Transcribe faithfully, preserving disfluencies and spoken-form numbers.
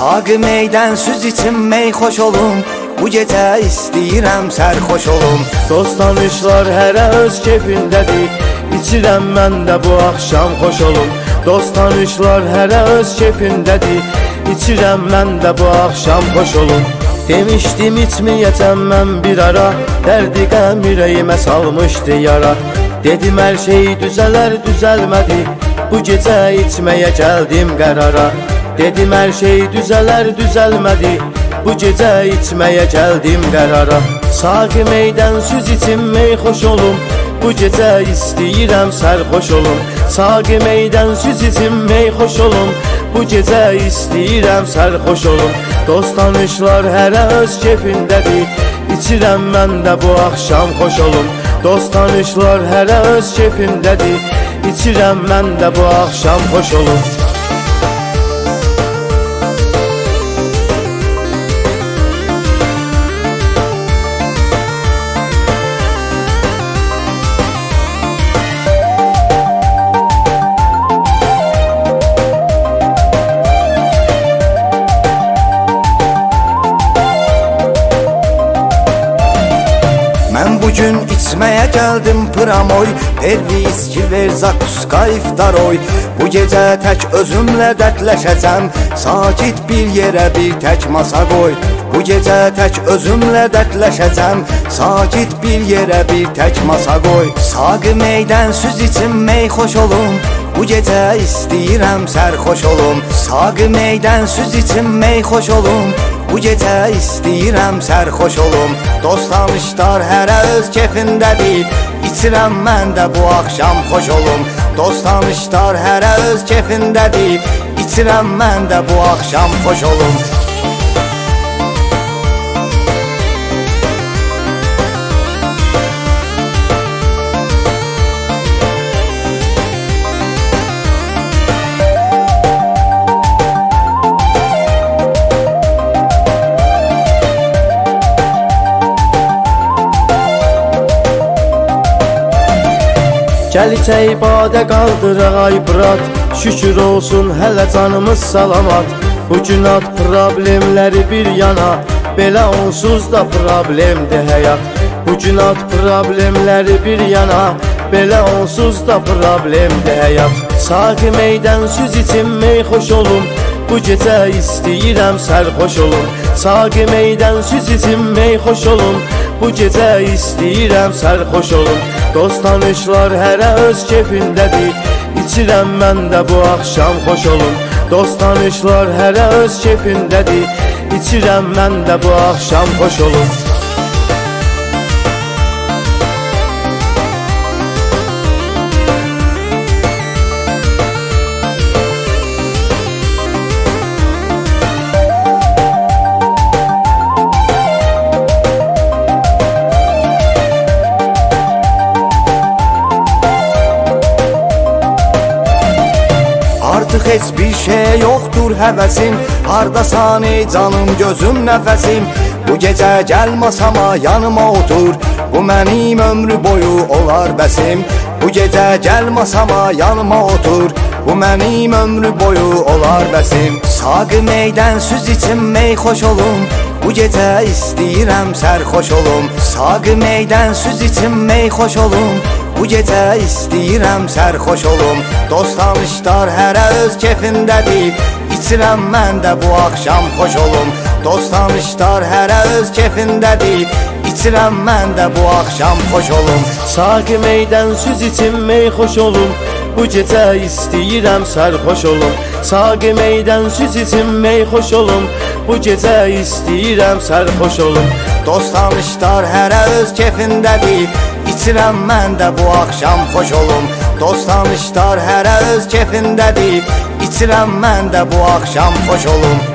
Saqi meydən süz içim mey xoş olum, bu gecə istəyirəm sərxoş olum. Dost tanışlar hərə öz keyfindədir, İçirəm mən də bu axşam xoş olum. Dost tanışlar hərə öz keyfindədir, İçirəm mən də bu axşam xoş olum. Demişdim içməyəcəm mən bir ara, dərdi qəm ürəyimə salmışdı yara. Dedim hər şey düzələr düzəlmədi, bu gecə içməyə gəldim qərara. Dedim hər şey düzələr düzəlmədi, bu gecə içməyə gəldim qərara. Saqi meydən süz içim mey xoş olum, bu gecə istəyirəm sərxoş olum. Saqi meydən süz içim mey xoş olum, bu gecə istəyirəm sərxoş olum. Dost tanışlar hərə öz keyfindədir, İçirəm mən də bu axşam xoş olum. Dost tanışlar hərə öz keyfindədir, İçirəm mən də bu axşam xoş olum. Bugün içməyə gəldim pramoy, perli iski ver zakuska iftaroy. Bu gecə tək özümlə dərdləşəcəm, sakit bir yerə bir tək masa qoy. Bu gecə tək özümlə dərdləşəcəm, sakit bir yerə bir tək masa qoy. Saqi meydən süz içim mey xoş olum, bu gecə istəyirəm sərxoş olum. Saqi meydən süz içim mey xoş olum, bu gecə istəyirəm sərxoş olum. Dost tanışlar hərə öz keyfindədir, İçirəm mən də bu axşam xoş olum. Dost tanışlar hərə öz keyfindədir, İçirəm mən də bu axşam xoş olum. Gəl içək badə qaldıraq ay brat, şükür olsun hələ canımız salamat. Bu gün at problemləri bir yana, belə onsuz da problemdir həyat. Bu gün at problemləri bir yana, belə onsuz da problemdir həyat. Saqi meydən süz içim mey xoş olum, bu gecə istəyirəm sərxoş olum. Saqi meydən süz içim mey xoş olum, bu gecə istəyirəm sərxoş olum. Dost tanışlar hərə öz keyfindədir, İçirəm mən də bu axşam xoş olum. Dost tanışlar hərə öz keyfindədir, İçirəm mən də bu axşam xoş olum. Artıq heç bir şey yoxdur həvəsim, hardasan ey canım gözüm nəfəsim. Bu gecə gəl masama yanıma otur, bu mənim ömrü boyu olar bəsim. Bu gecə gəl masama yanıma otur, bu mənim ömrü boyu olar bəsim. Saqi meydən süz içim mey xoş olum, bu gecə istəyirəm sərxoş olum. Saqi meydən süz içim mey xoş olum, bu gecə istəyirəm sərxoş olum. Dost tanışlar hərə öz keyfindədir, İçirəm mən də bu axşam xoş olum. Dost tanışlar hərə öz keyfindədir, İçirəm mən də bu axşam xoş olum. Saqi meydən süz içim mey xoş olum, bu gecə istəyirəm sərxoş olum. Saqi meydən süz içim mey xoş olum, bu gecə istəyirəm sərxoş olum. Dost tanışlar hərə öz keyfindədir, İçirəm mən də bu axşam xoş olum. Dost tanışlar hərə öz keyfindədir, İçirəm mən də bu axşam xoş olum.